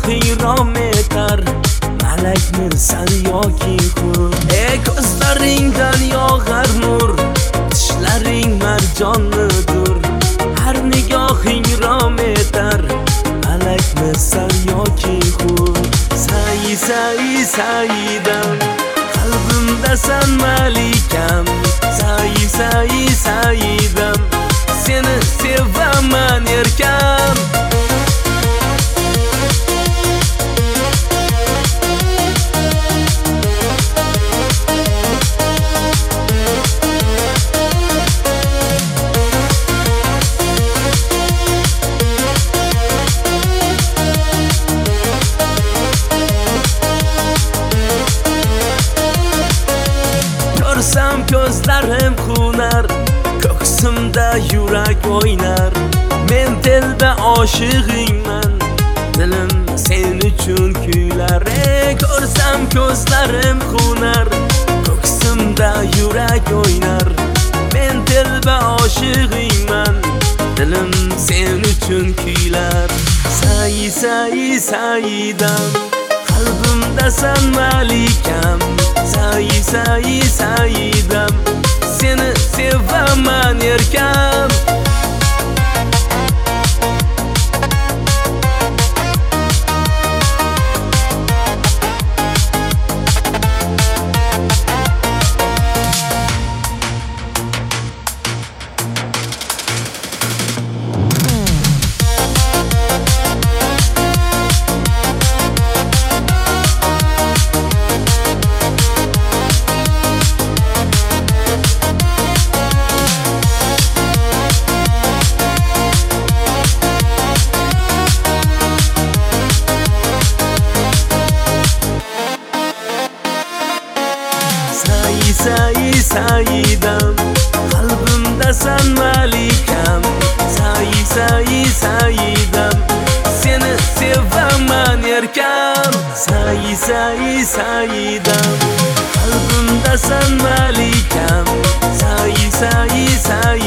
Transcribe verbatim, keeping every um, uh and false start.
hiyron etar, malakmisan yoki hur. Ey ko'zlaringdan yog'ar nur, tishlaring marjonnidir. Har nigohing rom etar, malakmisan yoki hur. Sayi sayi sayidam, qalbimdasan malikam. Sayi sayi sayidam, seni sevaman erkam. Ko'rsam ko'zlarim xunar, ko'ksimda yurak o'ynar. Men telba oshiqingman, dilim sen uchun kuylar. Ey ko'rsam ko'zlarim xunar, ko'ksimda yurak o'ynar. Men telba oshiqingman, dilim sen uchun kuylar. Sayi sayi sayidam, qalbimdasan malikam. Sayi sayi sayidam, seni sevaman erkam. Sayi sayi sayidam, qalbimdasan malikam. Sayi sayi sayidam, seni sevaman erkam. Sayi sayi sayidam, qalbimdasan malikam. Sayi sayi sayidam.